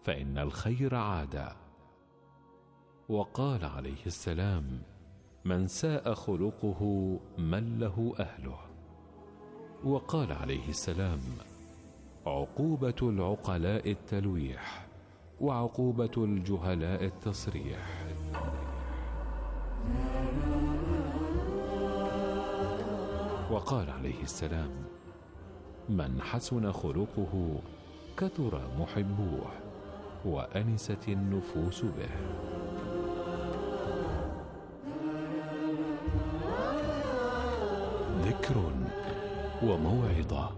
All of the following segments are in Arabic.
فإن الخير عادة. وقال عليه السلام: من ساء خلقه مله أهله. وقال عليه السلام: عقوبة العقلاء التلويح، وعقوبة الجهلاء التصريح. وقال عليه السلام: من حسن خلقه كثر محبوه، وأنست النفوس به. ذكر وموعظة.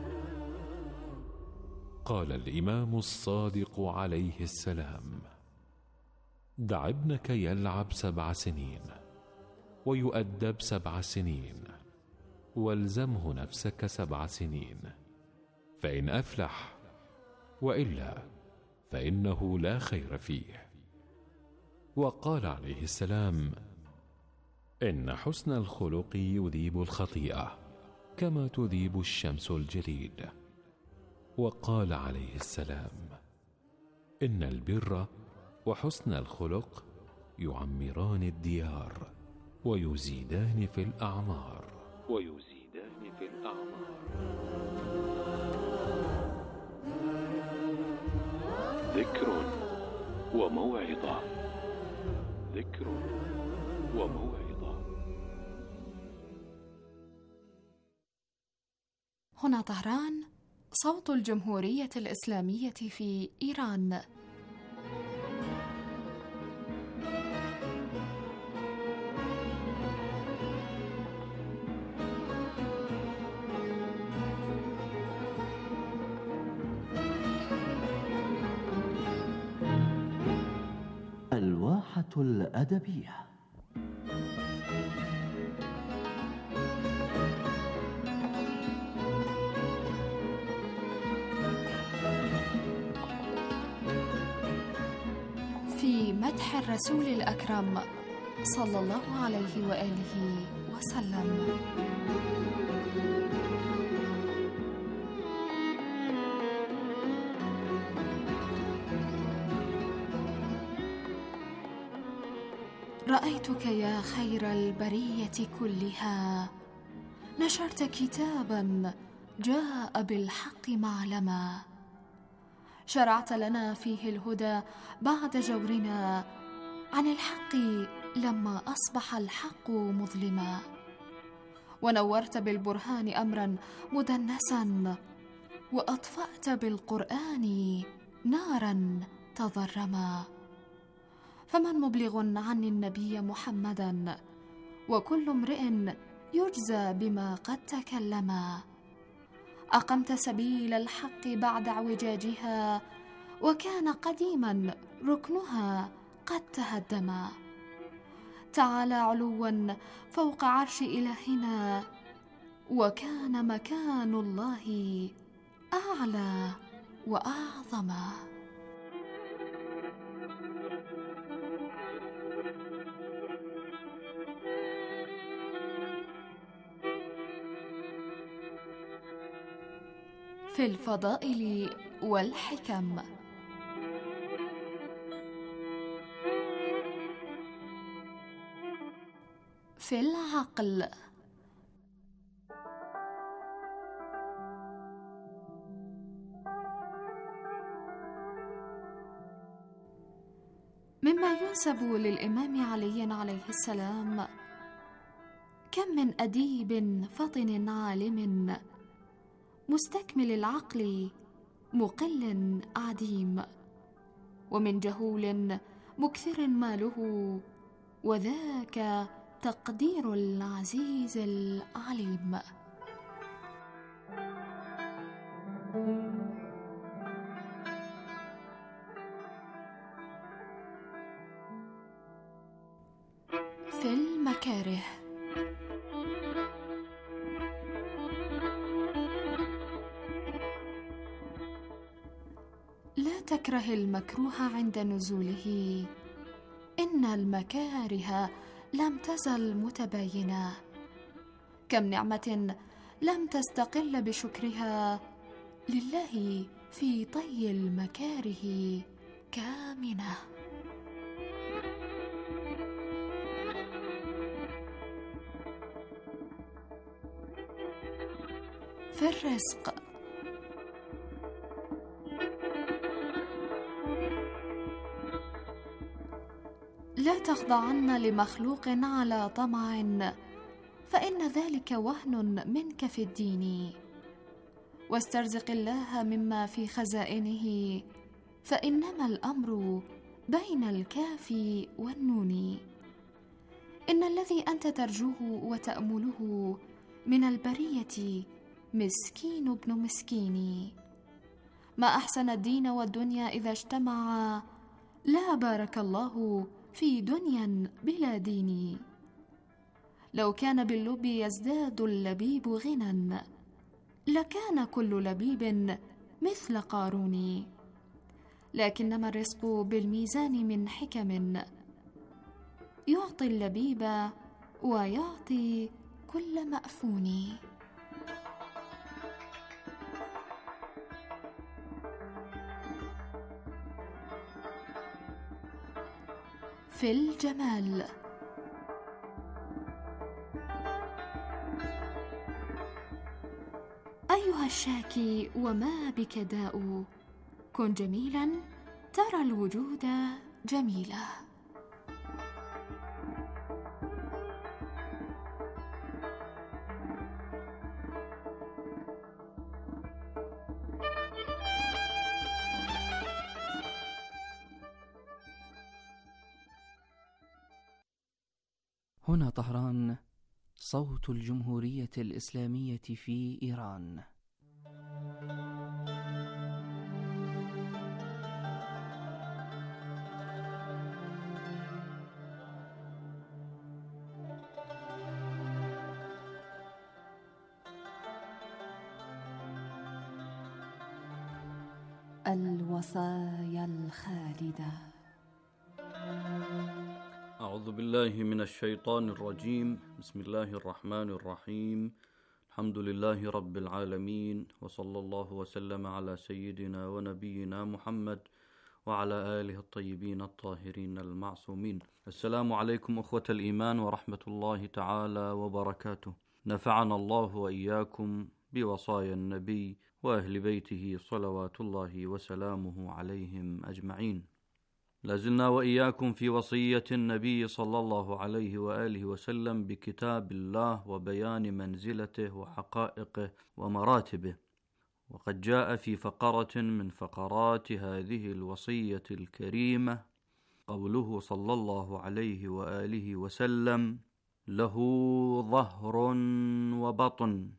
قال الإمام الصادق عليه السلام: دع ابنك يلعب 7 سنين ويؤدب 7 سنين، والزمه نفسك 7 سنين، فإن أفلح، وإلا فإنه لا خير فيه. وقال عليه السلام: إن حسن الخلق يذيب الخطيئة كما تذيب الشمس الجليد. وقال عليه السلام: إن البر وحسن الخلق يعمران الديار ويزيدان في الأعمار. ذكر وموعظة. ذكر وموعظة. هنا طهران، صوت الجمهورية الإسلامية في إيران. الواحة الأدبية. في مدح الرسول الأكرم صلى الله عليه وآله وسلم. رأيتك يا خير البرية كلها، نشرت كتابا جاء بالحق معلما، شرعت لنا فيه الهدى بعد جورنا عن الحق لما أصبح الحق مظلما، ونورت بالبرهان أمرا مدنسا، وأطفأت بالقرآن نارا تضرما. فمن مبلغ عني النبي محمدا، وكل امرئ يجزى بما قد تكلما. أقمت سبيل الحق بعد اعوجاجها، وكان قديما ركنها قد تهدما. تعالى علوا فوق عرش إلهنا، وكان مكان الله أعلى وأعظما. في الفضائل والحكم. في العقل. مما ينسب للإمام علي عليه السلام: كم من أديب فطن عالم، مستكمل العقل مقل عديم، ومن جهول مكثر ماله، وذاك تقدير العزيز العليم. في المكاره. لا تكره المكروه عند نزوله، إن المكاره لم تزل متباينة. كم نعمة لم تستقل بشكرها، لله في طي المكاره كامنة. في الرزق. لا تخضعن لمخلوق على طمع، فإن ذلك وهن منك في الدين. واسترزق الله مما في خزائنه، فإنما الأمر بين الكاف والنون. إن الذي أنت ترجوه وتأمله من البرية مسكين ابن مسكين. ما أحسن الدين والدنيا إذا اجتمعا، لا بارك الله في دنيا بلا دين. لو كان باللب يزداد اللبيب غنى، لكان كل لبيب مثل قارون. لكنما الرزق بالميزان من حكم، يعطي اللبيب ويعطي كل مأفون. في الجمال. أيها الشاكي وما بك داء، كن جميلا ترى الوجود جميلا. هنا طهران، صوت الجمهورية الإسلامية في إيران. الوصايا الخالدة. أعوذ بالله من الشيطان الرجيم. بسم الله الرحمن الرحيم. الحمد لله رب العالمين، وصلى الله وسلم على سيدنا ونبينا محمد وعلى آله الطيبين الطاهرين المعصومين. السلام عليكم أخوة الإيمان ورحمة الله تعالى وبركاته. نفعنا الله وإياكم بوصايا النبي وأهل بيته صلوات الله وسلامه عليهم أجمعين. لازلنا وإياكم في وصية النبي صلى الله عليه وآله وسلم بكتاب الله وبيان منزلته وحقائقه ومراتبه. وقد جاء في فقرة من فقرات هذه الوصية الكريمة قوله صلى الله عليه وآله وسلم: له ظهر وبطن،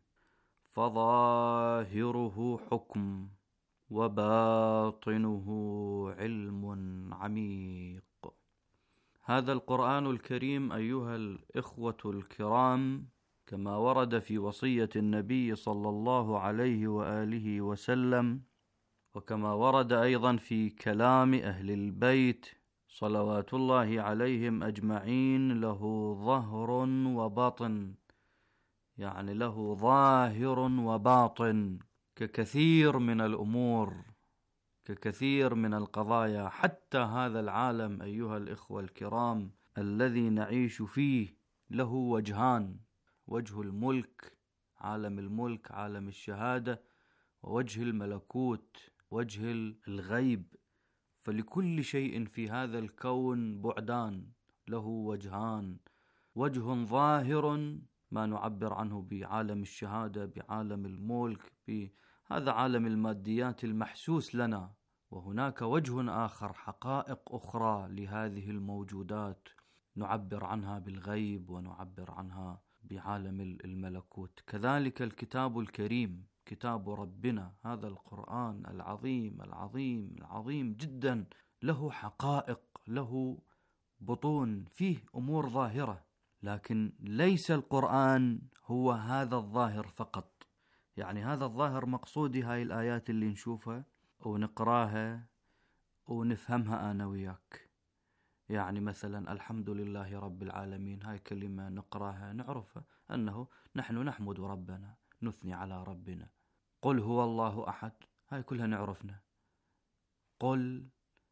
فظاهره حكم وباطنه علم عميق. هذا القرآن الكريم أيها الإخوة الكرام، كما ورد في وصية النبي صلى الله عليه وآله وسلم، وكما ورد أيضا في كلام أهل البيت صلوات الله عليهم أجمعين، له ظهر وباطن، يعني له ظاهر وباطن، ككثير من الأمور، ككثير من القضايا. حتى هذا العالم أيها الإخوة الكرام الذي نعيش فيه له وجهان: وجه الملك، عالم الملك، عالم الشهادة، ووجه الملكوت، وجه الغيب. فلكل شيء في هذا الكون بعدان، له وجهان: وجه ظاهر ما نعبر عنه بعالم الشهادة، بعالم الملك، بهذا عالم الماديات المحسوس لنا، وهناك وجه آخر، حقائق أخرى لهذه الموجودات نعبر عنها بالغيب ونعبر عنها بعالم الملكوت. كذلك الكتاب الكريم، كتاب ربنا، هذا القرآن العظيم العظيم العظيم جدا، له حقائق، له بطون، فيه أمور ظاهرة. لكن ليس القرآن هو هذا الظاهر فقط. يعني هذا الظاهر مقصودي هاي الآيات اللي نشوفها ونقراها ونفهمها أنا وياك. يعني مثلا الحمد لله رب العالمين، هاي كلمة نقراها نعرفها أنه نحن نحمد ربنا، نثني على ربنا. قل هو الله أحد، هاي كلها نعرفنا. قل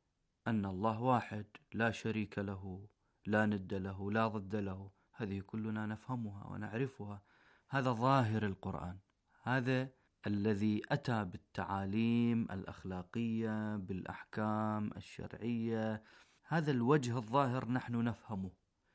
أن الله واحد لا شريك له، لا ند له، لا ضد له. هذه كلنا نفهمها ونعرفها. هذا ظاهر القرآن، هذا الذي أتى بالتعاليم الأخلاقية، بالأحكام الشرعية. هذا الوجه الظاهر نحن نفهمه،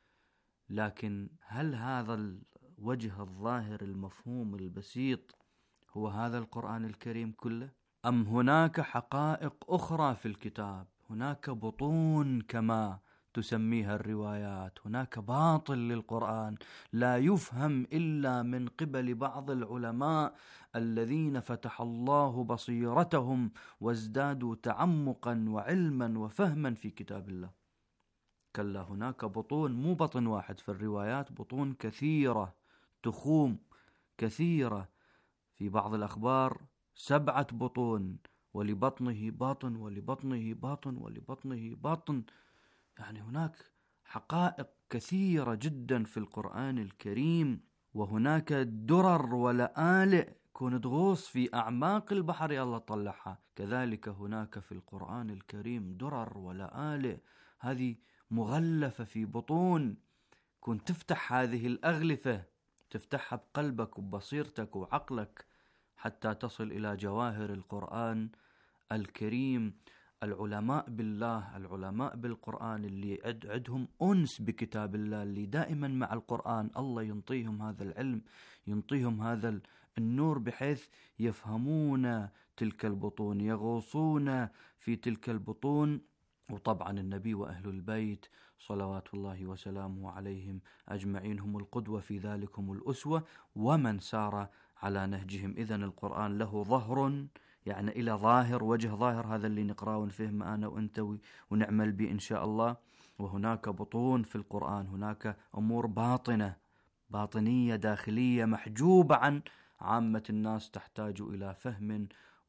لكن هل هذا الوجه الظاهر المفهوم البسيط هو هذا القرآن الكريم كله؟ أم هناك حقائق أخرى في الكتاب؟ هناك بطون كما تسميها الروايات، هناك باطل للقرآن لا يفهم إلا من قبل بعض العلماء الذين فتح الله بصيرتهم وازدادوا تعمقا وعلما وفهما في كتاب الله. كلا، هناك بطون، مو بطن واحد في الروايات، بطون كثيرة، تخوم كثيرة. في بعض الأخبار 7 بطون، ولبطنه باطن ولبطنه باطن ولبطنه باطن. يعني هناك حقائق كثيرة جدا في القرآن الكريم، وهناك درر ولآلئ كون تغوص في أعماق البحر يا الله طلعها. كذلك هناك في القرآن الكريم درر ولآلئ، هذه مغلفة في بطون. كون تفتح هذه الأغلفة، تفتحها بقلبك وبصيرتك وعقلك حتى تصل إلى جواهر القرآن الكريم. العلماء بالله، العلماء بالقرآن، اللي عندهم أنس بكتاب الله، اللي دائما مع القرآن، الله ينطيهم هذا العلم، ينطيهم هذا النور، بحيث يفهمون تلك البطون، يغوصون في تلك البطون. وطبعا النبي وأهل البيت صلوات الله وسلامه عليهم أجمعين هم القدوة في ذلك، هم الأسوة، ومن سار على نهجهم. إذن القرآن له ظهر، يعني إلى ظاهر، وجه ظاهر، هذا اللي نقرأه ونفهم أنا وأنت ونعمل به إن شاء الله. وهناك بطون في القرآن، هناك أمور باطنة، باطنية داخلية محجوبة عن عامة الناس، تحتاج إلى فهم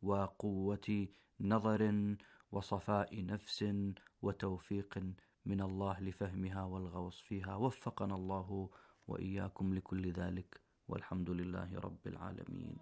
وقوة نظر وصفاء نفس وتوفيق من الله لفهمها والغوص فيها. وفقنا الله وإياكم لكل ذلك، والحمد لله رب العالمين.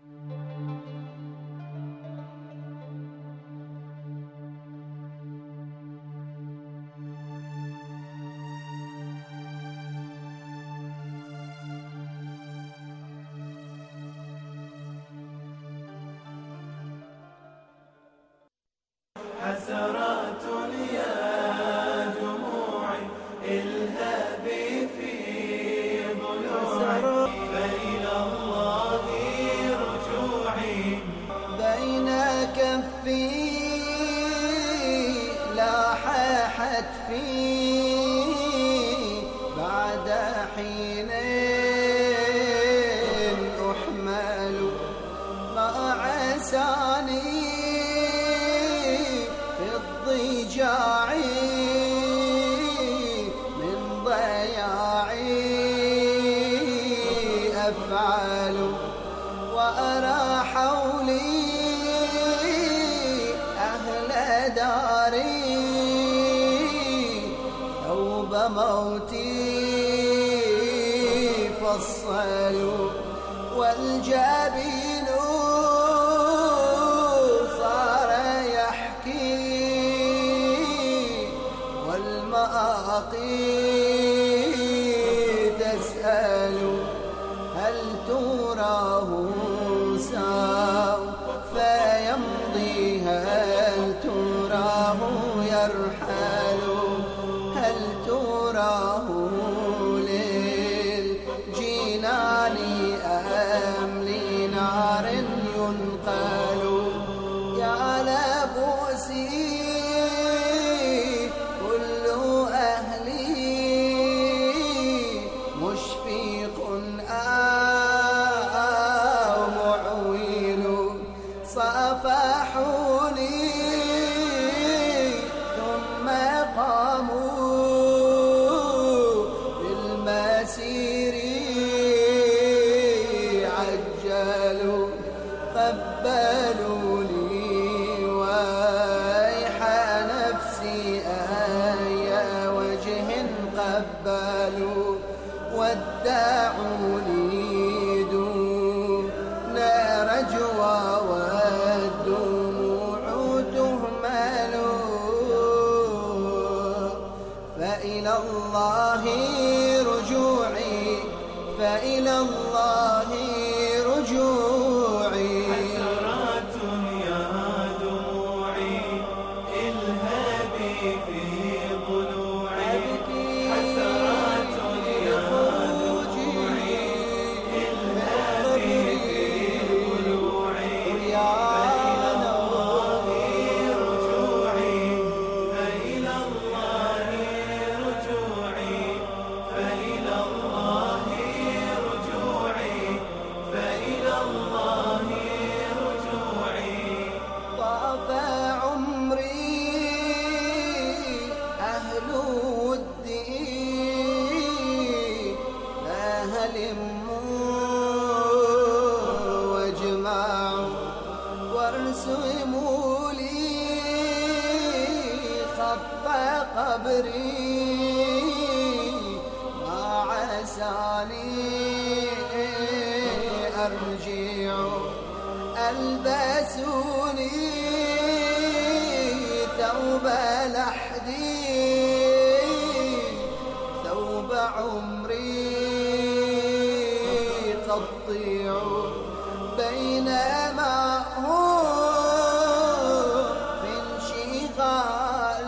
حسرات يا دموعي الهابي في ضلوعي، فإلى الله رجوعي. بين كفي لاح حتفي بعد حين أحمل ما عساني ضجاعي من ضياعي أفعل، وأرى حولي أهل داري ثوب موتي فصلوا، والجبين تسأل هل تراه سوف يمضي، هل تراه يرحل، هل تراه للجنان أم لنار ينقل. يا لبوسي ودعوني دون رجوى والدموع تهمل. فإلى الله رجوعي، فإلى الله رجوعي. حسرات يا دموعي الهابي في ضلوعي، حسرات يا دموعي الهابي في ضلوعي. فإلى الله رجوعي، فإلى الله رجوعي، فإلى الله رجوعي، فإلى الله رجوعي. طاف عمري أهل ودي، فهلموا واجمعوا وارسموا لي خط قبري، ما عساني أرجع. ألبسوني ثوب لحدي، ثوب عمري تطيع، بينما هو في انشغال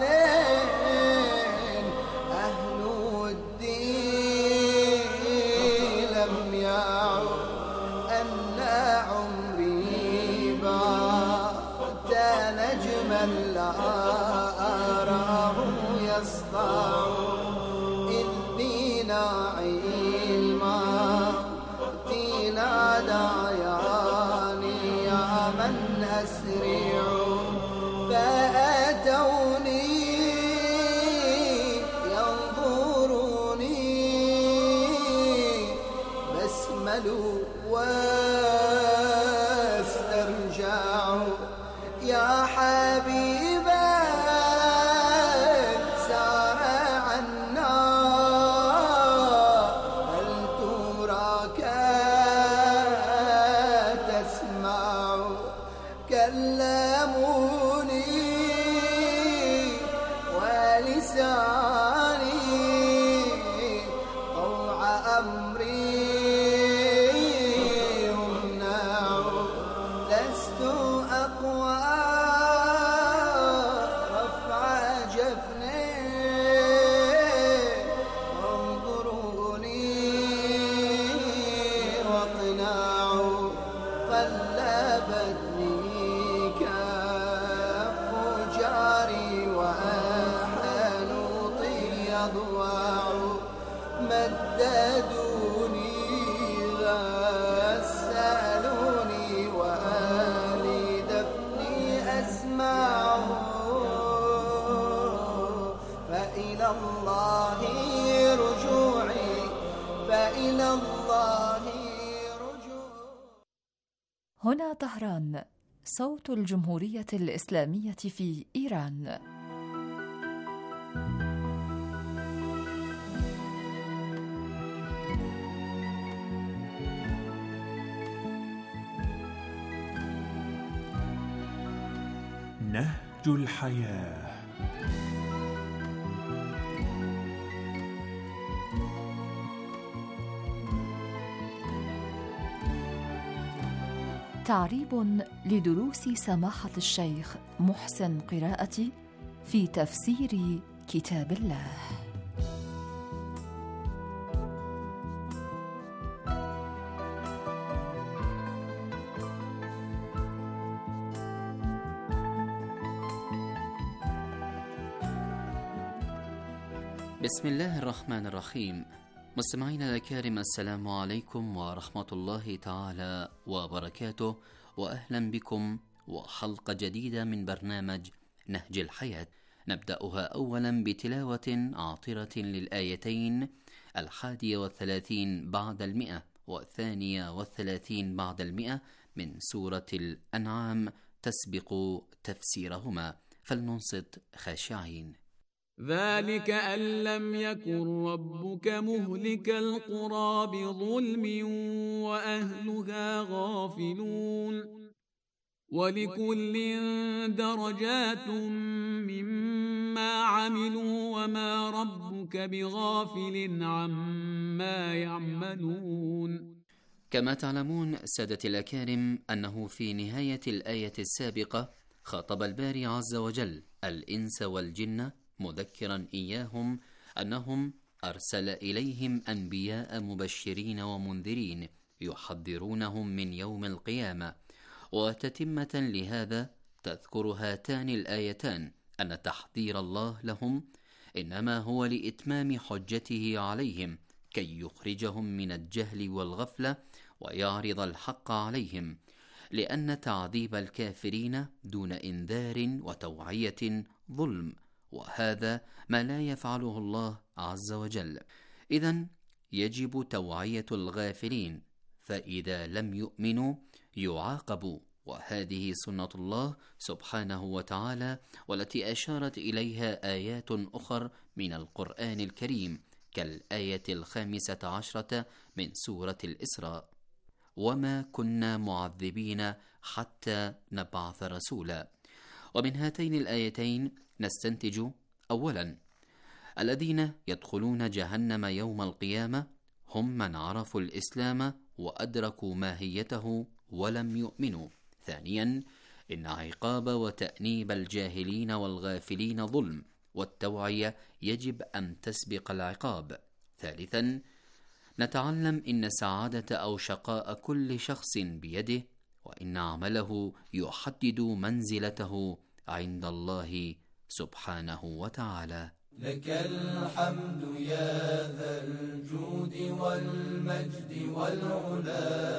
أهل الدين لم يعوا. أن عمري بات نجما لا أراه يسطع، إذ بناعي الموت نادياني يا من أسرع. فأتوني ينظروني بسملوا واسترجعوا. يا حبيبا سار عنا، هل تراك تسمع؟ كلموني ولساني طوع أمري يمنع. لست أقوى رفع جفني، فانظروني واقنعوا. قلبتني كف جاري وحنوطي أضواع، مددوني غسلوني وآلي دفني أسمع. فإلى الله رجوعي، فإلى الله رجوعي. هنا طهران، صوت الجمهورية الإسلامية في إيران. نهج الحياة. تعريب لدروس سماحة الشيخ محسن قراءتي في تفسير كتاب الله. بسم الله الرحمن الرحيم. مستمعينا الكرام، السلام عليكم ورحمة الله تعالى وبركاته، وأهلا بكم وحلقة جديدة من برنامج نهج الحياة، نبدأها أولا بتلاوة عاطرة للآيتين 31 بعد 100 و32 بعد 100 من سورة الأنعام تسبق تفسيرهما، فلننصت خاشعين. ذلك أن لم يكن ربك مهلك القرى بظلم وأهلها غافلون، ولكل درجات مما ما عملوا وما ربك بغافل عما يعملون. كما تعلمون سادة الأكارم أنه في نهاية الآية السابقة خاطب الباري عز وجل الإنس والجن مذكرا إياهم أنهم أرسل إليهم أنبياء مبشرين ومنذرين يحذرونهم من يوم القيامة. وتتمة لهذا تذكر هاتان الآيتان أن تحذير الله لهم إنما هو لإتمام حجته عليهم كي يخرجهم من الجهل والغفلة ويعرض الحق عليهم، لأن تعذيب الكافرين دون إنذار وتوعية ظلم، وهذا ما لا يفعله الله عز وجل. إذن يجب توعية الغافلين، فإذا لم يؤمنوا يعاقبوا، وهذه سنة الله سبحانه وتعالى، والتي أشارت إليها آيات أخر من القرآن الكريم كالآية 15 من سورة الإسراء: وما كنا معذبين حتى نبعث رسولا. ومن هاتين الآيتين نستنتج: أولا، الذين يدخلون جهنم يوم القيامة هم من عرفوا الإسلام وأدركوا ماهيته ولم يؤمنوا. ثانيا، إن عقاب وتأنيب الجاهلين والغافلين ظلم، والتوعية يجب أن تسبق العقاب. ثالثا، نتعلم إن سعادة أو شقاء كل شخص بيده، وإن عمله يحدد منزلته عند الله سبحانه وتعالى. لك الحمد يا ذا الجود والمجد والعلا،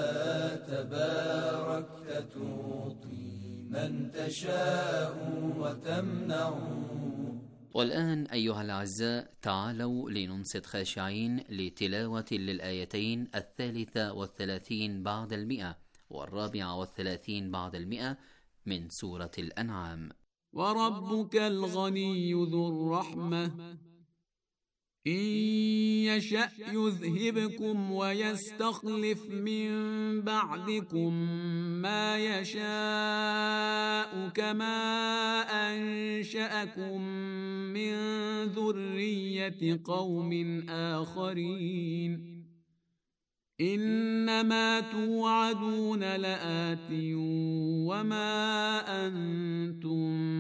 تباركت تعطي من تشاء وتمنع. والآن أيها الأعزاء تعالوا لننصت خاشعين لتلاوة للآيتين 33 بعد 100 و34 بعد 100 من سورة الأنعام. وربك الغني ذو الرحمة إن يشأ يذهبكم ويستخلف من بعدكم ما يشاء كما أنشأكم من ذرية قوم آخرين إنما توعدون لآت وما أنتم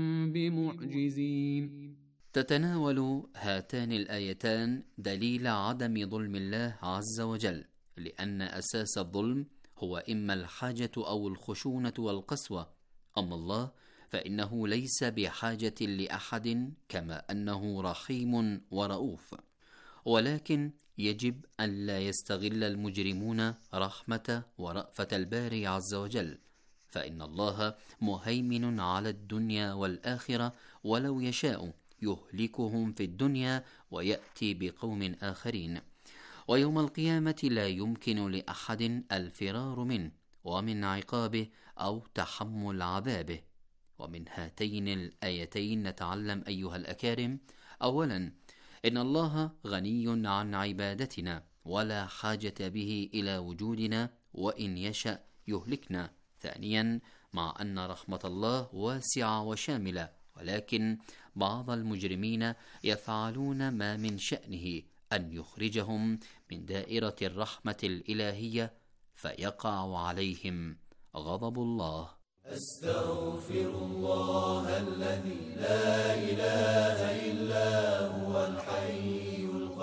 بمعجزين. تتناول هاتان الآيتان دليل عدم ظلم الله عز وجل، لأن أساس الظلم هو إما الحاجة أو الخشونة والقسوة، أما الله فإنه ليس بحاجة لأحد كما أنه رحيم ورؤوف، ولكن يجب أن لا يستغل المجرمون رحمة ورأفة الباري عز وجل، فإن الله مهيمن على الدنيا والآخرة، ولو يشاء يهلكهم في الدنيا ويأتي بقوم آخرين، ويوم القيامة لا يمكن لأحد الفرار منه ومن عقابه أو تحمل عذابه. ومن هاتين الآيتين نتعلم أيها الأكارم: أولا، إن الله غني عن عبادتنا ولا حاجة به إلى وجودنا، وإن يشأ يهلكنا. ثانيا، مع أن رحمة الله واسعة وشاملة، ولكن بعض المجرمين يفعلون ما من شأنه أن يخرجهم من دائرة الرحمة الإلهية فيقع عليهم غضب الله. أستغفر الله الذي لا إله إلا هو الحي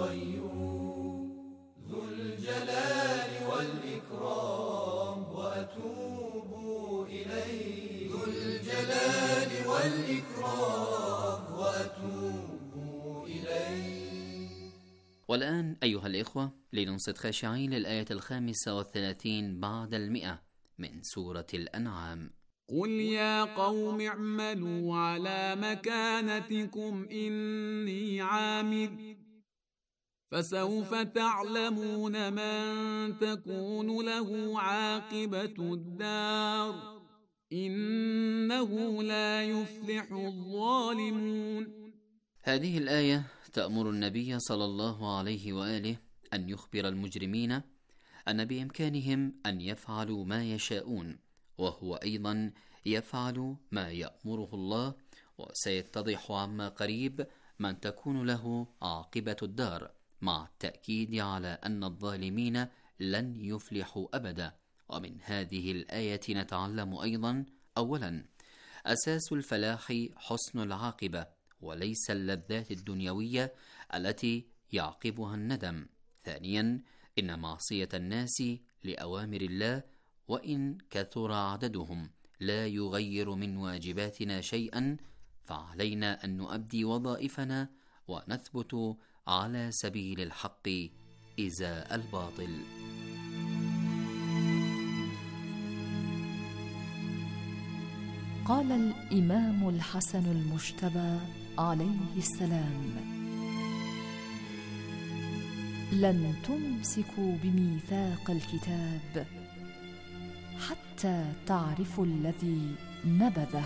القيوم ذو الجلال والإكرام وأتوب إليه ذو الجلال والإكرام وأتوب إليه. والآن أيها الإخوة لننصت خاشعين للآية 35 بعد 100 من سورة الأنعام. قل يا قوم اعملوا على مكانتكم إني عامل فسوف تعلمون من تكون له عاقبة الدار إنه لا يفلح الظالمون. هذه الآية تأمر النبي صلى الله عليه وآله أن يخبر المجرمين أن بإمكانهم أن يفعلوا ما يشاءون، وهو أيضا يفعل ما يأمره الله، وسيتضح عما قريب من تكون له عاقبة الدار، مع التأكيد على أن الظالمين لن يفلحوا أبدا. ومن هذه الآية نتعلم أيضا: أولا، أساس الفلاح حسن العاقبة وليس اللذات الدنيوية التي يعقبها الندم. ثانيا، إن معصية الناس لأوامر الله وإن كثر عددهم لا يغير من واجباتنا شيئا، فعلينا أن نؤدي وظائفنا ونثبت على سبيل الحق إزاء الباطل. قال الإمام الحسن المجتبى عليه السلام: لن تمسكوا بميثاق الكتاب حتى تعرفوا الذي نبذه.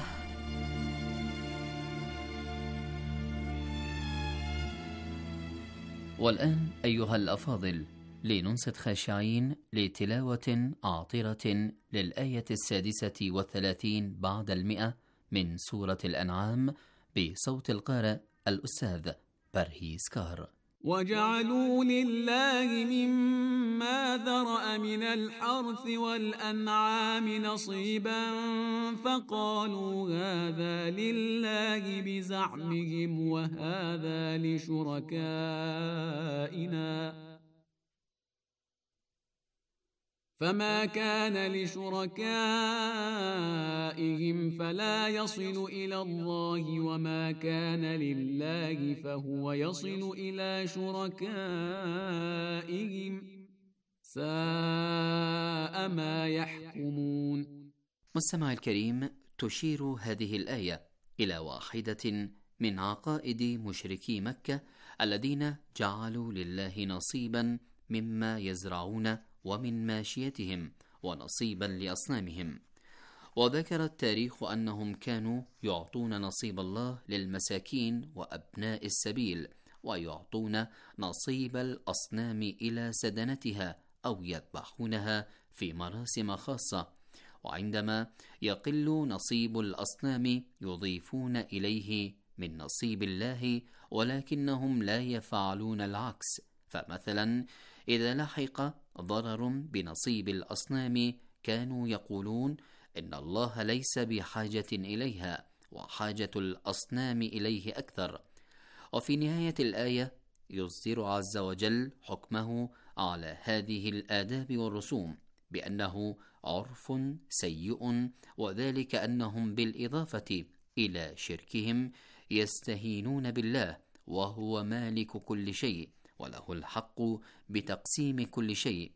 والآن أيها الأفاضل، لننصت خاشعين لتلاوة عاطرة للآية 36 بعد 100 من سورة الأنعام بصوت القارئ الأستاذ برهيس كار. وجعلوا لله مما ذرأ من الحرث والأنعام نصيبا فقالوا هذا لله بزعمهم وهذا لشركائنا، فما كان لشركائهم فلا يصل إلى الله، وما كان لله فهو يصل إلى شركائهم، ساء ما يحكمون. مستمع الكريم، تشير هذه الآية إلى واحدة من عقائد مشركي مكة الذين جعلوا لله نصيبا مما يزرعون ومن ماشيتهم ونصيبا لأصنامهم. وذكر التاريخ أنهم كانوا يعطون نصيب الله للمساكين وأبناء السبيل، ويعطون نصيب الأصنام إلى سدنتها أو يذبحونها في مراسم خاصة، وعندما يقل نصيب الأصنام يضيفون إليه من نصيب الله، ولكنهم لا يفعلون العكس. فمثلا إذا لحق ضرر بنصيب الأصنام كانوا يقولون إن الله ليس بحاجة إليها وحاجة الأصنام إليه أكثر. وفي نهاية الآية يصدر عز وجل حكمه على هذه الآداب والرسوم بأنه عرف سيء، وذلك أنهم بالإضافة إلى شركهم يستهينون بالله وهو مالك كل شيء وله الحق بتقسيم كل شيء،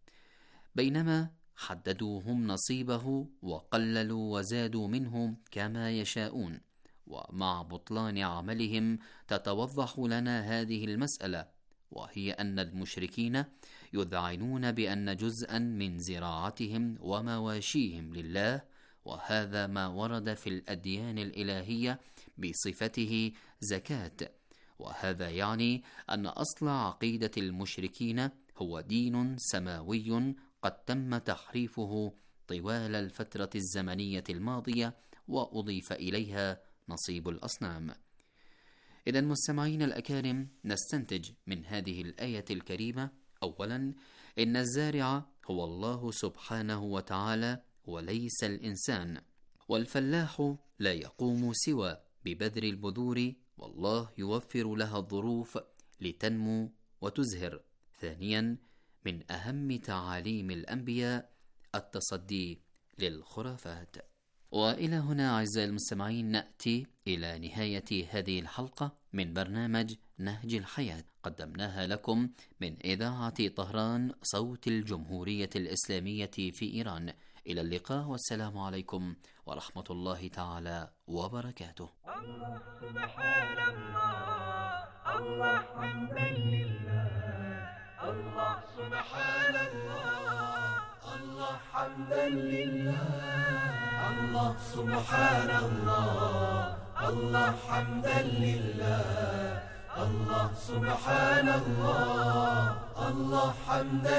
بينما حددوا هم نصيبه وقللوا وزادوا منه كما يشاءون. ومع بطلان عملهم تتوضح لنا هذه المسألة، وهي أن المشركين يذعنون بأن جزءا من زراعتهم ومواشيهم لله، وهذا ما ورد في الأديان الإلهية بصفته زكاة. وهذا يعني أن أصل عقيدة المشركين هو دين سماوي قد تم تحريفه طوال الفترة الزمنية الماضية وأضيف إليها نصيب الأصنام. إذن مستمعين الأكارم، نستنتج من هذه الآية الكريمة: أولا، إن الزارع هو الله سبحانه وتعالى وليس الإنسان، والفلاح لا يقوم سوى ببذر البذور، والله يوفر لها الظروف لتنمو وتزهر. ثانيا، من أهم تعاليم الأنبياء التصدي للخرافات. وإلى هنا أعزائي المستمعين نأتي إلى نهاية هذه الحلقة من برنامج نهج الحياة، قدمناها لكم من إذاعة طهران صوت الجمهورية الإسلامية في إيران. إلى اللقاء، والسلام عليكم ورحمة الله تعالى وبركاته. الله سبحان الله، الله حمدا لله، الله سبحان الله، الله حمدا لله، الله سبحان الله، الله حمدا لله، الله سبحان الله، الله حمدا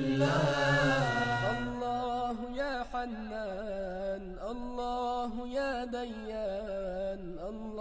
لله. الله يا حنان، الله يا ديان، الله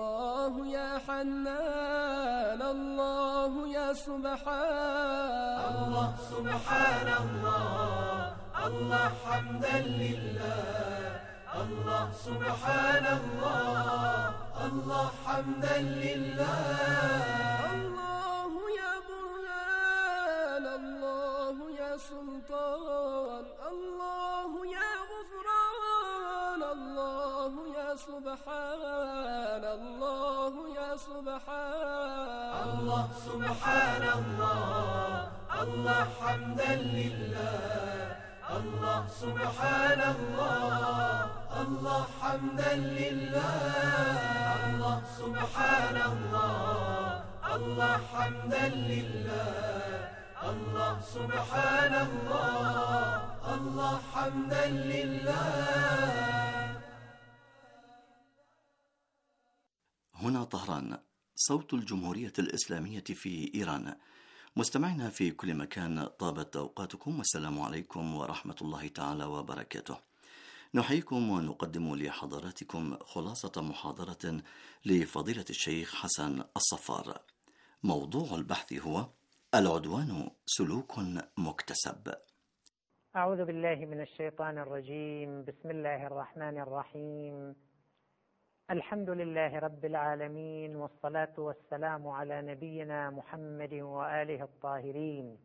الحنان الله يا سبحان الله سبحان الله الله حمدا لله الله سبحان الله الله حمدا لله الله يا برهان الله يا سلطان الله يا غفران الله يا سبحان الله يا سبحان الله سبحان الله الله حمدا لله الله سبحان الله الله حمدا لله الله سبحان الله الله حمدا لله الله سبحان الله الله حمدا لله. هنا طهران، صوت الجمهورية الإسلامية في إيران. مستمعينا في كل مكان، طابت أوقاتكم والسلام عليكم ورحمة الله تعالى وبركاته. نحييكم ونقدم لحضراتكم خلاصة محاضرة لفضيلة الشيخ حسن الصفار. موضوع البحث هو العدوان سلوك مكتسب. أعوذ بالله من الشيطان الرجيم. بسم الله الرحمن الرحيم. الحمد لله رب العالمين، والصلاة والسلام على نبينا محمد وآله الطاهرين.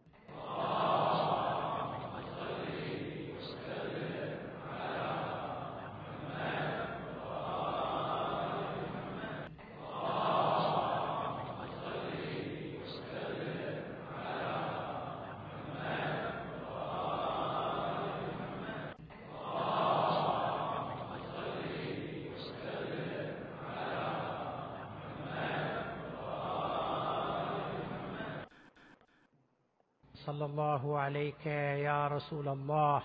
صلى الله عليك يا رسول الله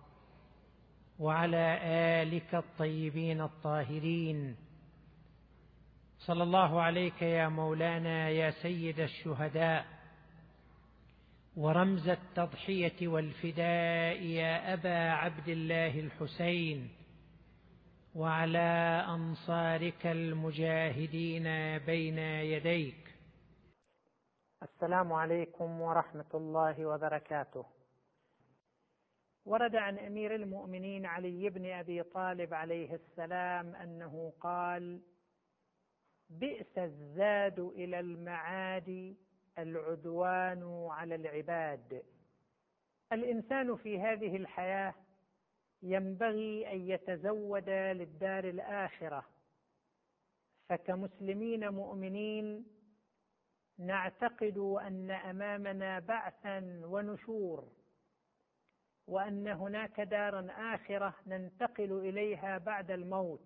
وعلى آلك الطيبين الطاهرين. صلى الله عليك يا مولانا يا سيد الشهداء ورمز التضحية والفداء يا أبا عبد الله الحسين، وعلى أنصارك المجاهدين بين يديك. السلام عليكم ورحمة الله وبركاته. ورد عن أمير المؤمنين علي بن أبي طالب عليه السلام أنه قال: بئس الزاد إلى المعاد العدوان على العباد. الإنسان في هذه الحياة ينبغي أن يتزود للدار الآخرة، فكمسلمين مؤمنين نعتقد أن أمامنا بعثا ونشور، وأن هناك دارا آخرة ننتقل إليها بعد الموت.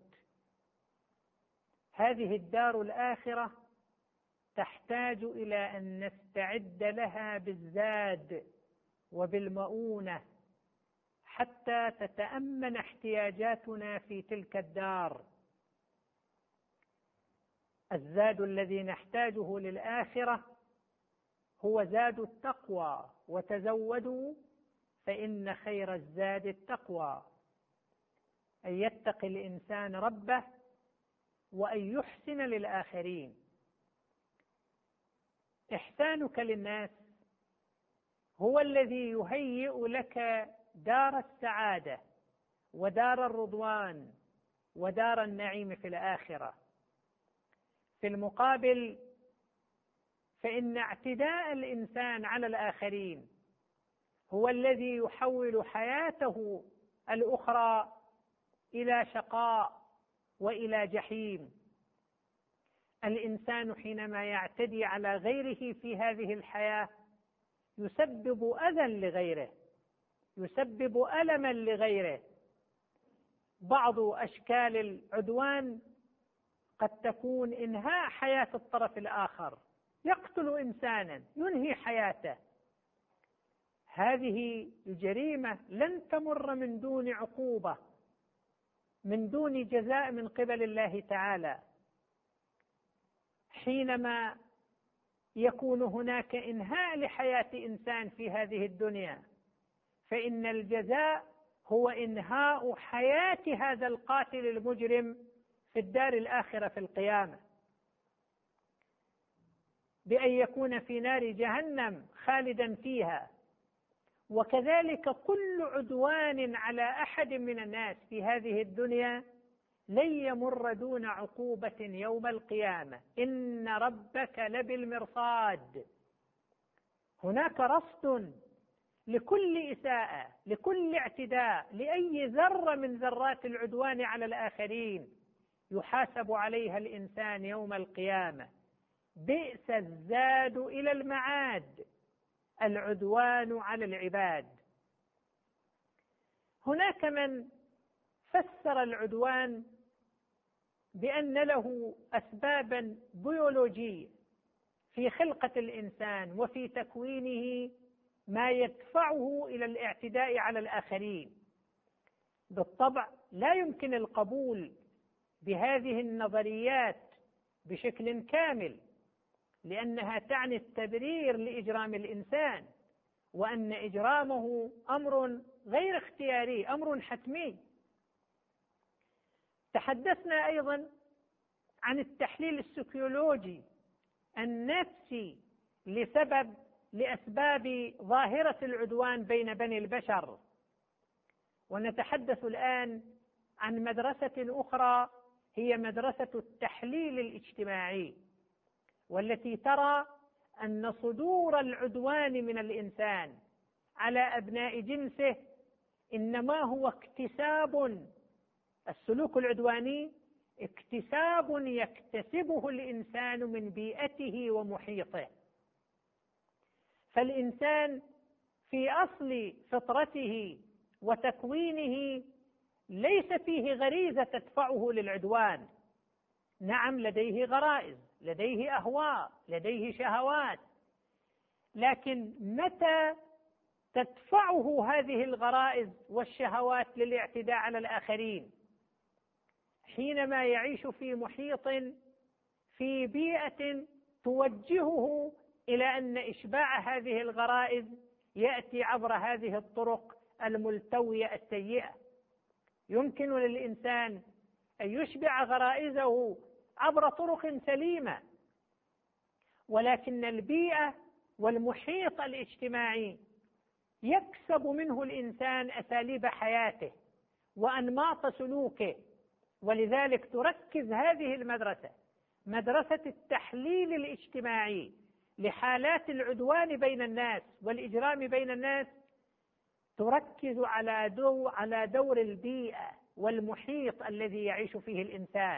هذه الدار الآخرة تحتاج إلى أن نستعد لها بالزاد وبالمؤونة حتى تتأمن احتياجاتنا في تلك الدار. الزاد الذي نحتاجه للآخرة هو زاد التقوى، وتزودوا فإن خير الزاد التقوى، أن يتقي الإنسان ربه وأن يحسن للآخرين. إحسانك للناس هو الذي يهيئ لك دار السعادة ودار الرضوان ودار النعيم في الآخرة. في المقابل فإن اعتداء الإنسان على الآخرين هو الذي يحول حياته الأخرى إلى شقاء وإلى جحيم. الإنسان حينما يعتدي على غيره في هذه الحياة يسبب أذى لغيره، يسبب ألما لغيره. بعض أشكال العدوان قد تكون إنهاء حياة الطرف الآخر، يقتل إنسانا ينهي حياته. هذه الجريمة لن تمر من دون عقوبة، من دون جزاء من قبل الله تعالى. حينما يكون هناك إنهاء لحياة إنسان في هذه الدنيا فإن الجزاء هو إنهاء حياة هذا القاتل المجرم في الدار الآخرة في القيامة. بأن يكون في نار جهنم خالدا فيها. وكذلك كل عدوان على أحد من الناس في هذه الدنيا لن يمر دون عقوبة يوم القيامة. إن ربك لبالمرصاد. هناك رصد لكل إساءة، لكل اعتداء، لأي ذرة من ذرات العدوان على الآخرين يحاسب عليها الإنسان يوم القيامة. بئس الزاد إلى المعاد العدوان على العباد. هناك من فسر العدوان بأن له أسبابا بيولوجية في خلقة الإنسان وفي تكوينه ما يدفعه إلى الاعتداء على الآخرين. بالطبع لا يمكن القبول بهذه النظريات بشكل كامل، لأنها تعني التبرير لإجرام الإنسان، وأن إجرامه أمر غير اختياري، أمر حتمي. تحدثنا أيضا عن التحليل السيكولوجي النفسي لأسباب ظاهرة العدوان بين بني البشر. ونتحدث الآن عن مدرسة أخرى هي مدرسة التحليل الاجتماعي، والتي ترى أن صدور العدوان من الإنسان على أبناء جنسه إنما هو اكتساب. السلوك العدواني اكتساب يكتسبه الإنسان من بيئته ومحيطه. فالإنسان في أصل فطرته وتكوينه ليس فيه غريزة تدفعه للعدوان. نعم، لديه غرائز، لديه أهواء، لديه شهوات، لكن متى تدفعه هذه الغرائز والشهوات للاعتداء على الآخرين؟ حينما يعيش في محيط، في بيئة توجهه إلى أن إشباع هذه الغرائز يأتي عبر هذه الطرق الملتوية السيئة. يمكن للإنسان أن يشبع غرائزه عبر طرق سليمة، ولكن البيئة والمحيط الاجتماعي يكسب منه الإنسان أساليب حياته وأنماط سلوكه. ولذلك تركز هذه المدرسة، مدرسة التحليل الاجتماعي لحالات العدوان بين الناس والإجرام بين الناس، تركز على دور البيئة والمحيط الذي يعيش فيه الإنسان.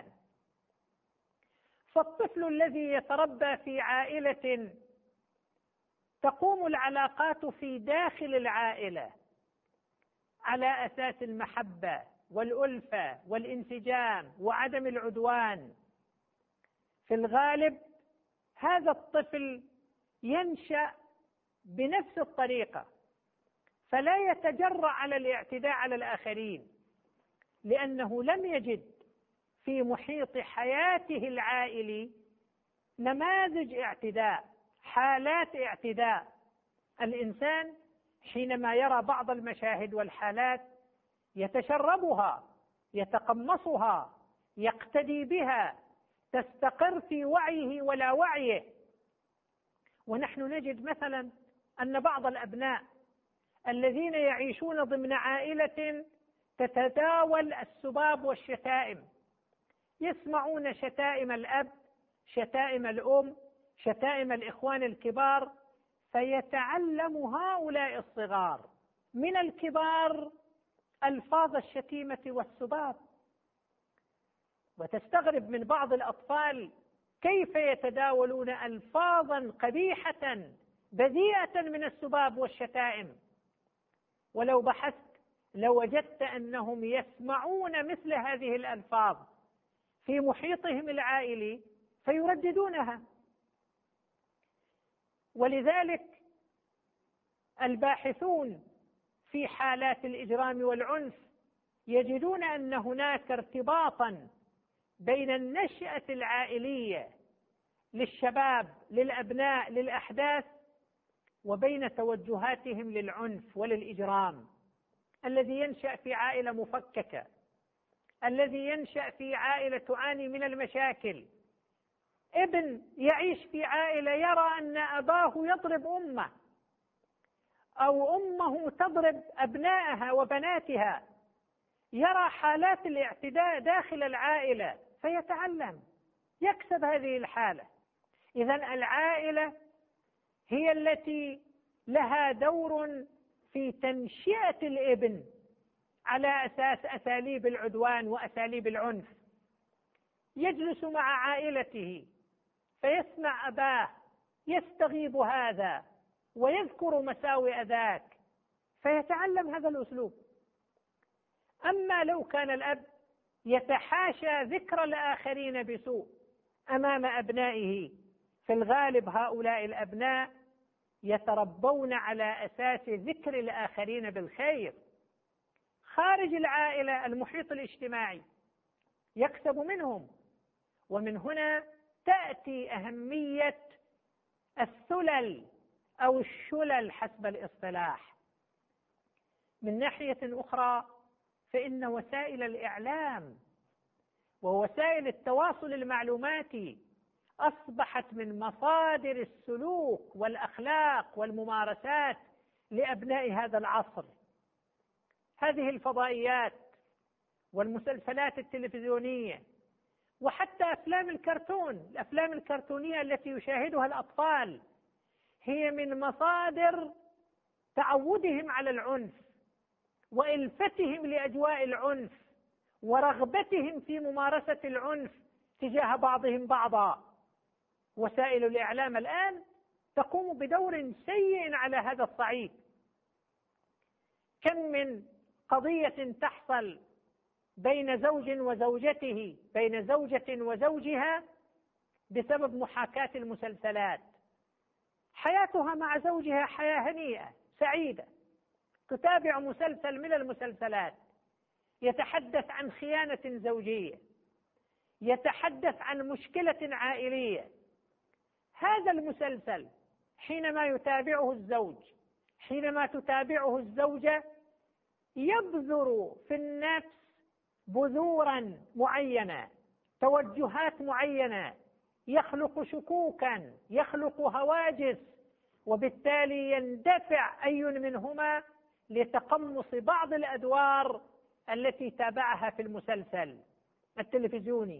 فالطفل الذي يتربى في عائلة تقوم العلاقات في داخل العائلة على أساس المحبة والألفة والانسجام وعدم العدوان، في الغالب هذا الطفل ينشأ بنفس الطريقة، فلا يتجرأ على الاعتداء على الآخرين، لأنه لم يجد في محيط حياته العائلي نماذج اعتداء، حالات اعتداء. الإنسان حينما يرى بعض المشاهد والحالات يتشربها، يتقمصها، يقتدي بها، تستقر في وعيه ولا وعيه. ونحن نجد مثلا أن بعض الأبناء الذين يعيشون ضمن عائلة تتداول السباب والشتائم، يسمعون شتائم الأب، شتائم الأم، شتائم الإخوان الكبار، فيتعلم هؤلاء الصغار من الكبار ألفاظ الشتيمة والسباب. وتستغرب من بعض الأطفال كيف يتداولون ألفاظا قبيحة بذيئة من السباب والشتائم. ولو بحثت لوجدت أنهم يسمعون مثل هذه الألفاظ في محيطهم العائلي فيرددونها. ولذلك الباحثون في حالات الإجرام والعنف يجدون أن هناك ارتباطا بين النشأة العائلية للشباب، للأبناء، للأحداث، وبين توجهاتهم للعنف وللإجرام. الذي ينشأ في عائلة مفككة، الذي ينشأ في عائلة تعاني من المشاكل، ابن يعيش في عائلة العائلة يرى أن أباه يضرب أمه أو أمه تضرب أبنائها وبناتها، يرى حالات الاعتداء داخل العائلة فيتعلم، يكسب هذه الحالة. إذن العائلة هي التي لها دور في تنشئة الابن على أساس أساليب العدوان وأساليب العنف. يجلس مع عائلته فيسمع أباه يستغيب هذا ويذكر مساوئ ذاك فيتعلم هذا الأسلوب. أما لو كان الأب يتحاشى ذكر الآخرين بسوء أمام أبنائه، في الغالب هؤلاء الأبناء يتربون على أساس ذكر الآخرين بالخير. خارج العائلة المحيط الاجتماعي يكسب منهم، ومن هنا تأتي أهمية الثلل أو الشلل حسب الاصطلاح. من ناحية أخرى فإن وسائل الإعلام ووسائل التواصل المعلوماتي أصبحت من مصادر السلوك والأخلاق والممارسات لأبناء هذا العصر. هذه الفضائيات والمسلسلات التلفزيونية وحتى أفلام الكرتون، الأفلام الكرتونية التي يشاهدها الأطفال هي من مصادر تعودهم على العنف وإلفتهم لأجواء العنف ورغبتهم في ممارسة العنف تجاه بعضهم بعضا. وسائل الإعلام الآن تقوم بدور سيء على هذا الصعيد. كم من قضية تحصل بين زوج وزوجته، بين زوجة وزوجها، بسبب محاكاة المسلسلات. حياتها مع زوجها حياة هنيئة سعيدة، تتابع مسلسل من المسلسلات يتحدث عن خيانة زوجية، يتحدث عن مشكلة عائلية. هذا المسلسل حينما يتابعه الزوج، حينما تتابعه الزوجة، يبذر في النفس بذورا معينة، توجهات معينة، يخلق شكوكا، يخلق هواجس، وبالتالي يندفع أي منهما لتقمص بعض الأدوار التي تابعها في المسلسل التلفزيوني.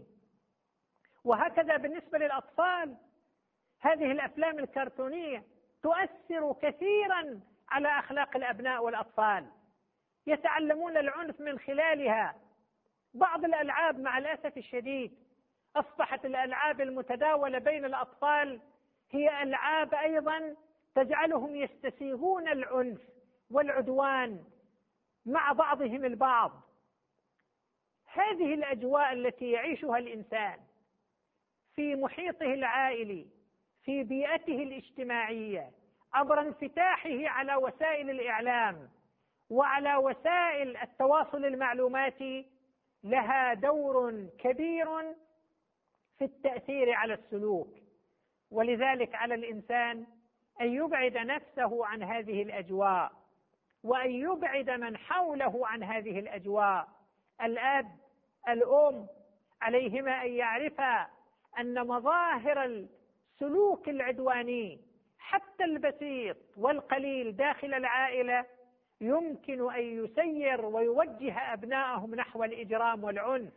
وهكذا بالنسبة للأطفال، هذه الأفلام الكرتونية تؤثر كثيرا على أخلاق الأبناء والأطفال، يتعلمون العنف من خلالها. بعض الألعاب مع الأسف الشديد أصبحت الألعاب المتداولة بين الأطفال هي ألعاب أيضا تجعلهم يستسيغون العنف والعدوان مع بعضهم البعض. هذه الأجواء التي يعيشها الإنسان في محيطه العائلي، في بيئته الاجتماعية، عبر انفتاحه على وسائل الإعلام وعلى وسائل التواصل المعلوماتي، لها دور كبير في التأثير على السلوك. ولذلك على الإنسان أن يبعد نفسه عن هذه الأجواء، وأن يبعد من حوله عن هذه الأجواء. الأب، الأم، عليهما أن يعرفا أن مظاهر السلوك العدواني حتى البسيط والقليل داخل العائلة يمكن أن يسير ويوجه أبنائهم نحو الإجرام والعنف.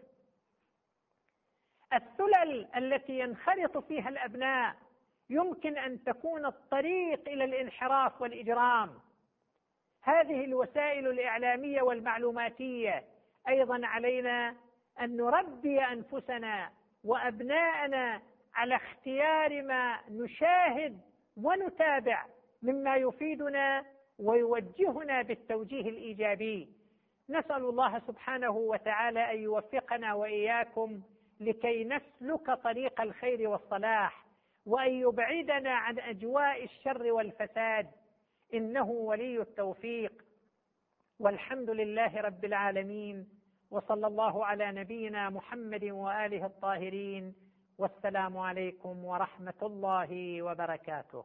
الثلل التي ينخرط فيها الأبناء يمكن أن تكون الطريق إلى الانحراف والإجرام. هذه الوسائل الإعلامية والمعلوماتية أيضا علينا أن نربي أنفسنا وأبناءنا على اختيار ما نشاهد ونتابع مما يفيدنا ويوجهنا بالتوجيه الإيجابي. نسأل الله سبحانه وتعالى أن يوفقنا وإياكم لكي نسلك طريق الخير والصلاح، وأن يبعدنا عن أجواء الشر والفساد، إنه ولي التوفيق. والحمد لله رب العالمين، وصلى الله على نبينا محمد وآله الطاهرين، والسلام عليكم ورحمة الله وبركاته.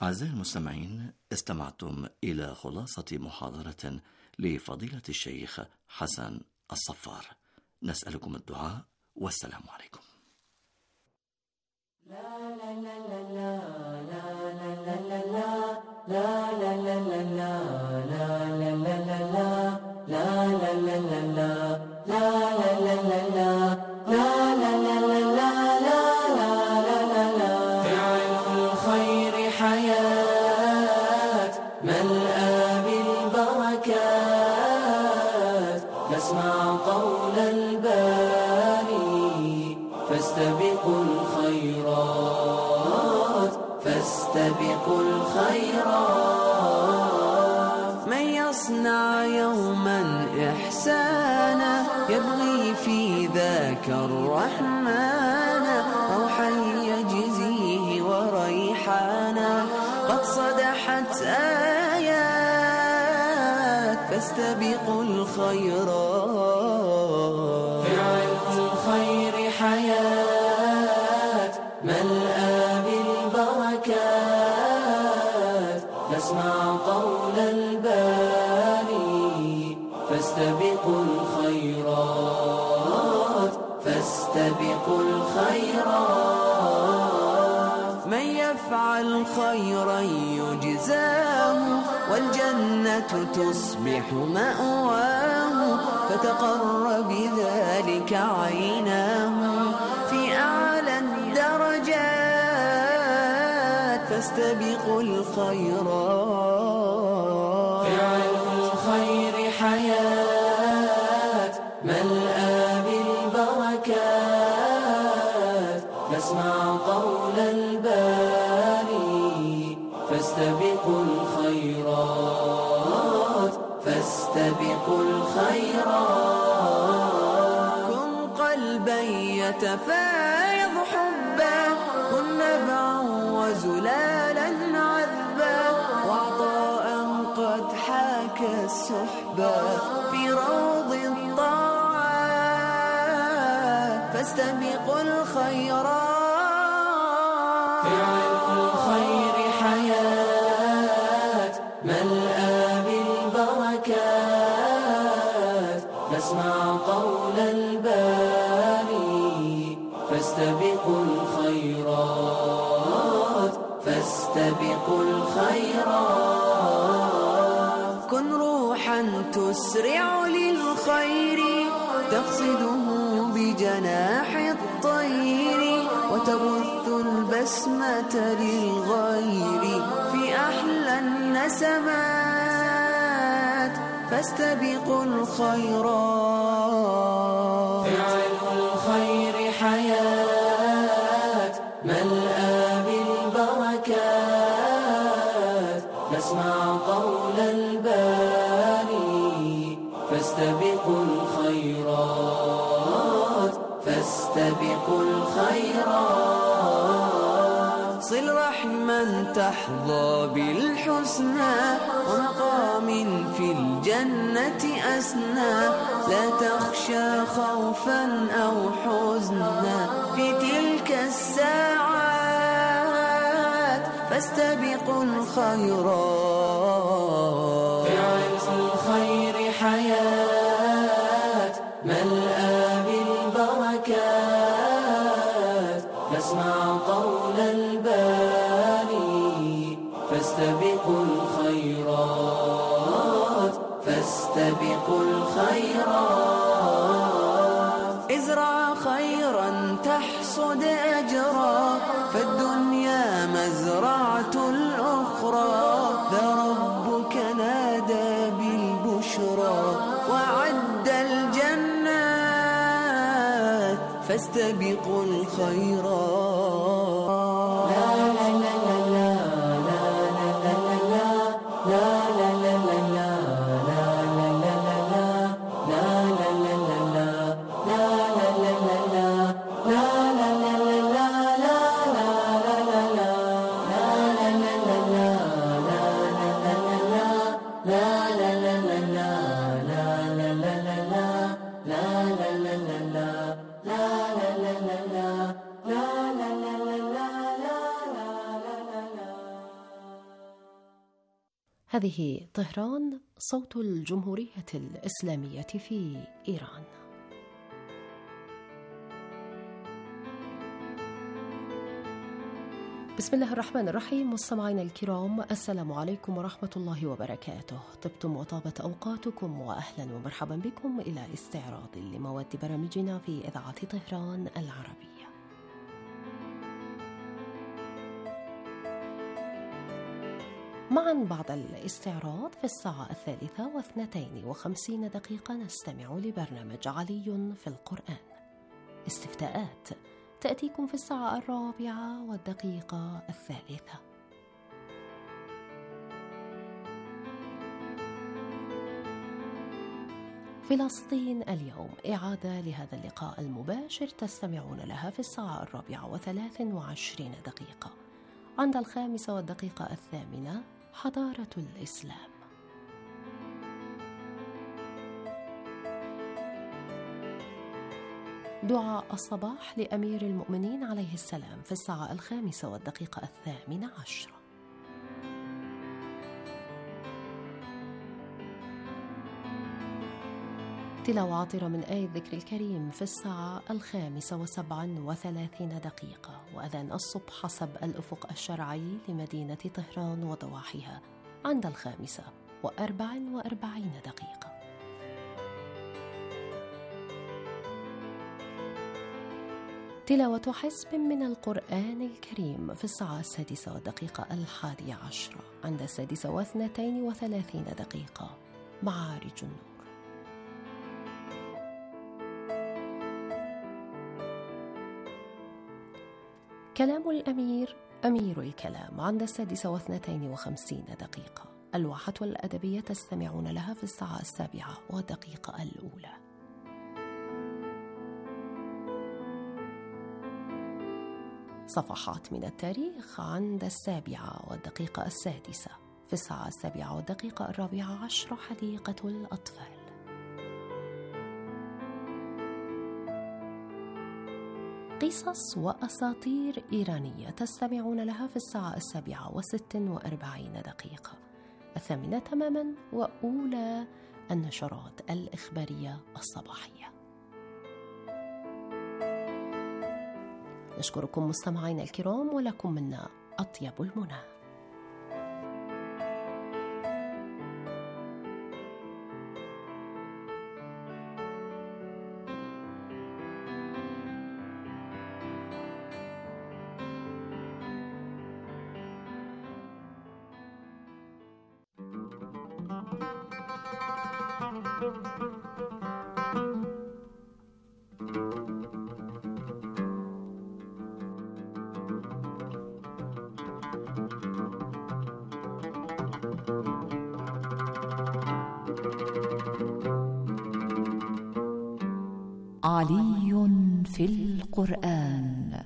أعزائي المستمعين، استمعتم إلى خلاصة محاضرة لفضيلة الشيخ حسن الصفار. نسألكم الدعاء والسلام عليكم. فاسمع قول الباري فاستبقوا الخيرات من يصنع يوما إحسانا يبغي في ذاك الرحمن روحا يجزيه وريحانا قد صدحت آيات فاستبقوا الخيرات فعل الخير حياة ملأى بالبركات فاسمع قول الباري فاستبقوا الخيرات من يفعل خيرا يجزاه والجنة تصبح مأواه فتقر بذلك عيناه في أعلى الدرجات فاستبقوا الخيرات فعل الخير حياة ملأى بالبركات فاسمع قول الباري فاستبقوا الخيرات كن قلبا يتفايض حبا كن نبعا وزلالا عذبا وعطاء قد حاك السحبا في روض الطاعات فاستبقوا الخيرات فعل الخير حياة ملأى بالبركات فاسمع قول الباري فاستبقوا الخيرات كن روحا تسرع للخير تقصده بجناح الطير وتبث البسمة للغير في أحلى النسمات فاستبقوا الخيرات فعل الخير حياة ملأى بالبركات فاسمع قول الباري فاستبقوا الخيرات صل رحما تحظى بالحسنى ومقام في الجنة أسنى لا تخشى خوفا أو حزنا في تلك الساعات فاستبقوا الخيرات فعل الخير حياة ملأى بالبركات فاسمع قول الباري فاستبقوا الخيرات ازرع خيرا تحصد أجرا فالدنيا مزرعة الأخرى ذا ربك نادى بالبشرى وعد الجنات فاستبقوا الخيرات لا لا لا لا لا لا لا لا لا لا لا هذه طهران، صوت الجمهورية الإسلامية في إيران. بسم الله الرحمن الرحيم. مستمعينا الكرام، السلام عليكم ورحمة الله وبركاته. طبتم وطابت أوقاتكم، وأهلا ومرحبا بكم إلى استعراض لمواد برامجنا في إذاعة طهران العربية. معا بعد الاستعراض في الساعة 3:52 نستمع لبرنامج علي في القرآن. استفتاءات تأتيكم في الساعة 4:03. فلسطين اليوم، إعادة لهذا اللقاء المباشر تستمعون لها في الساعة 4:23. عند 5:08 حضارة الإسلام. دعاء الصباح لأمير المؤمنين عليه السلام في الساعة 5:18. تلاوة عطرة من آية الذكر الكريم في الساعة 5:37، وأذان الصبح حسب الأفق الشرعي لمدينة طهران وضواحيها عند 5:44. تلاوة حزب من القرآن الكريم في الساعة 6:11 عند 6:32 معارج النور. كلام الأمير، أمير الكلام عند 6:52. الواحة الأدبية تستمعون لها في الساعة 7:01 الأولى. صفحات من التاريخ عند 7:06. في الساعة 7:14 حديقة الأطفال. قصص وأساطير إيرانية تستمعون لها في الساعة 7:46. 8 تماما، وأولى النشرات الإخبارية الصباحية. نشكركم مستمعينا الكرام، ولكم منا أطيب المنى. علي في القرآن.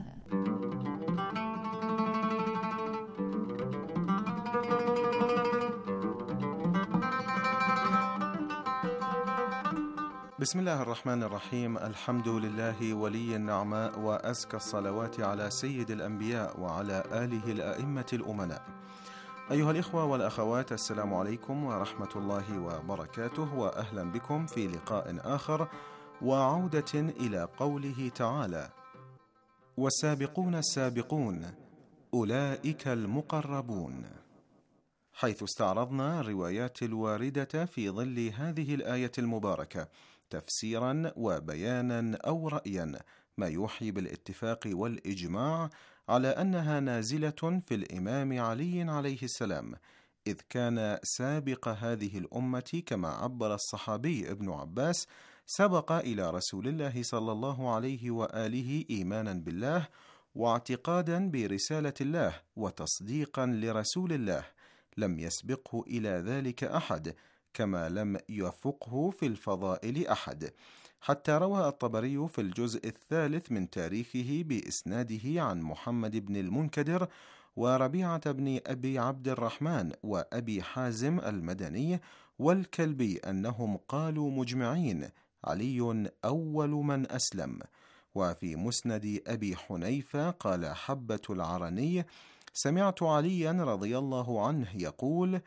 بسم الله الرحمن الرحيم. الحمد لله ولي النعماء، وأزكى الصلوات على سيد الأنبياء وعلى آله الأئمة الأمناء. أيها الإخوة والأخوات، السلام عليكم ورحمة الله وبركاته، وأهلا بكم في لقاء آخر وعودة إلى قوله تعالى: والسابقون السابقون أولئك المقربون، حيث استعرضنا الروايات الواردة في ظل هذه الآية المباركة تفسيرا وبيانا أو رأيا، ما يوحي بالاتفاق والإجماع على أنها نازلة في الإمام علي عليه السلام، إذ كان سابق هذه الأمة كما عبر الصحابي ابن عباس: سبق إلى رسول الله صلى الله عليه وآله إيمانا بالله واعتقادا برسالة الله وتصديقا لرسول الله، لم يسبقه إلى ذلك أحد، كما لم يفقه في الفضائل أحد. حتى روى الطبري في الجزء 3 من تاريخه بإسناده عن محمد بن المنكدر وربيعة بن أبي عبد الرحمن وأبي حازم المدني والكلبي أنهم قالوا مجمعين: علي أول من أسلم. وفي مسند أبي حنيفة قال حبة العرني: سمعت عليا رضي الله عنه يقول: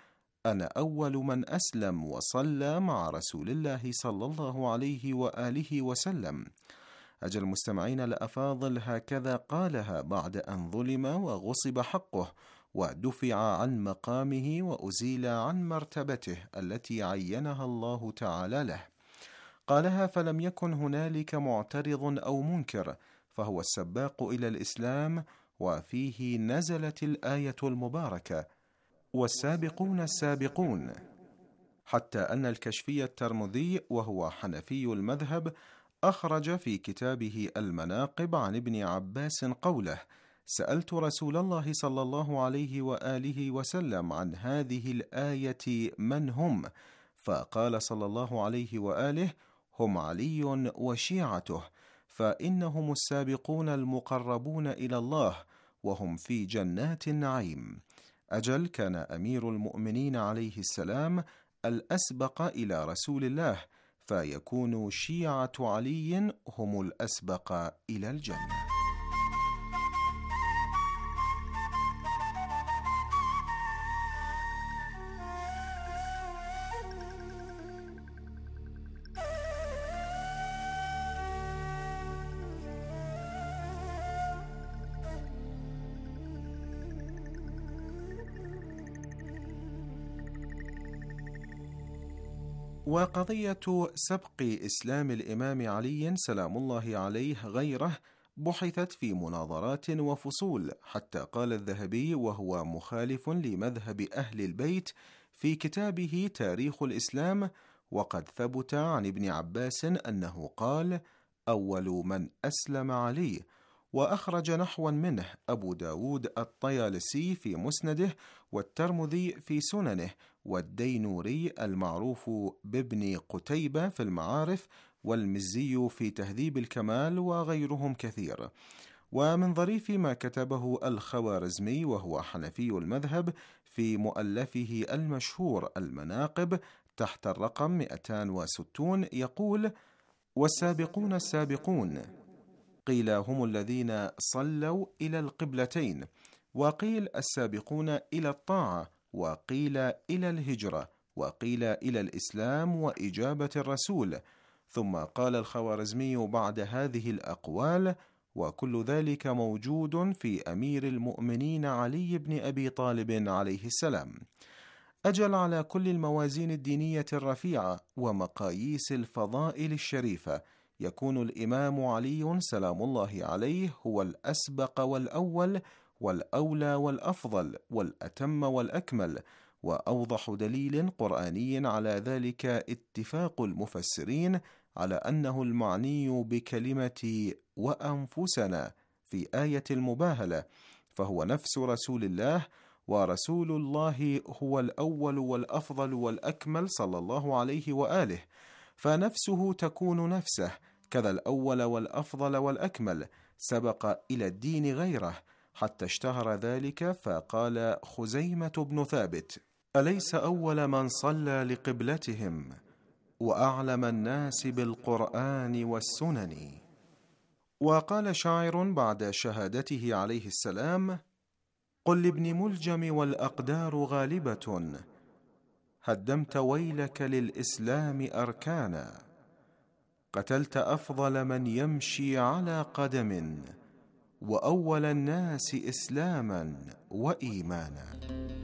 أنا أول من أسلم وصلى مع رسول الله صلى الله عليه وآله وسلم. أجل المستمعين الأفاضل، هكذا قالها بعد أن ظلم وغصب حقه ودفع عن مقامه وأزيل عن مرتبته التي عينها الله تعالى له. قالها فلم يكن هنالك معترض أو منكر، فهو السباق إلى الإسلام، وفيه نزلت الآية المباركة: والسابقون السابقون. حتى أن الكشفي الترمذي وهو حنفي المذهب أخرج في كتابه المناقب عن ابن عباس قوله: سألت رسول الله صلى الله عليه وآله وسلم عن هذه الآية من هم؟ فقال صلى الله عليه وآله: هم علي وشيعته، فإنهم السابقون المقربون إلى الله، وهم في جنات النعيم. أجل كان أمير المؤمنين عليه السلام الأسبق إلى رسول الله، فيكون شيعة علي هم الأسبق إلى الجنة. وقضية سبق إسلام الإمام علي سلام الله عليه غيره بحثت في مناظرات وفصول، حتى قال الذهبي وهو مخالف لمذهب أهل البيت في كتابه تاريخ الإسلام: وقد ثبت عن ابن عباس أنه قال: أول من أسلم علي. وأخرج نحوا منه أبو داود الطيالسي في مسنده، والترمذي في سننه، والدينوري المعروف بابن قتيبة في المعارف، والمزي في تهذيب الكمال، وغيرهم كثير. ومن ظريف ما كتبه الخوارزمي وهو حنفي المذهب في مؤلفه المشهور المناقب تحت الرقم 260 يقول: والسابقون السابقون. قيل هم الذين صلوا إلى القبلتين، وقيل السابقون إلى الطاعة، وقيل إلى الهجرة، وقيل إلى الإسلام وإجابة الرسول. ثم قال الخوارزمي بعد هذه الأقوال: وكل ذلك موجود في أمير المؤمنين علي بن أبي طالب عليه السلام. أجل على كل الموازين الدينية الرفيعة ومقاييس الفضائل الشريفة يكون الإمام علي سلام الله عليه هو الأسبق والأول والأولى والأفضل والأتم والأكمل. وأوضح دليل قرآني على ذلك اتفاق المفسرين على أنه المعني بكلمة وأنفسنا في آية المباهلة، فهو نفس رسول الله، ورسول الله هو الأول والأفضل والأكمل صلى الله عليه وآله، فنفسه تكون نفسه، كذا الأول والأفضل والأكمل سبق إلى الدين غيره، حتى اشتهر ذلك. فقال خزيمة بن ثابت: أليس أول من صلى لقبلتهم وأعلم الناس بالقرآن والسنن؟ وقال شاعر بعد شهادته عليه السلام: قل لابن ملجم والأقدار غالبة، هدمت ويلك للإسلام أركانا، قتلت أفضل من يمشي على قدم، وأول الناس إسلاما وإيمانا.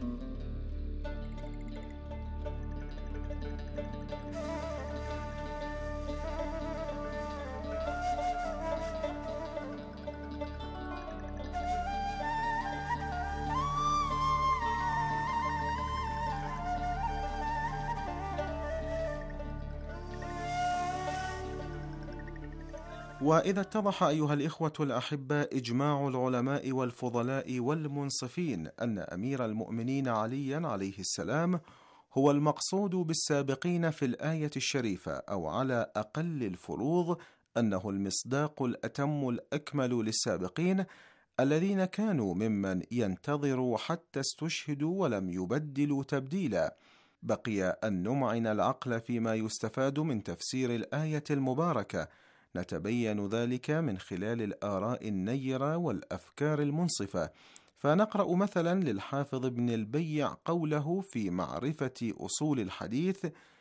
وإذا اتضح أيها الإخوة الأحباء إجماع العلماء والفضلاء والمنصفين أن أمير المؤمنين عليا عليه السلام هو المقصود بالسابقين في الآية الشريفة، أو على أقل الفروض أنه المصداق الأتم الأكمل للسابقين الذين كانوا ممن ينتظروا حتى استشهدوا ولم يبدلوا تبديلا. بقي أن نمعن العقل فيما يستفاد من تفسير الآية المباركة، نتبين ذلك من خلال الآراء النيرة والأفكار المنصفة، فنقرأ مثلا للحافظ ابن البيع قوله في معرفة أصول الحديث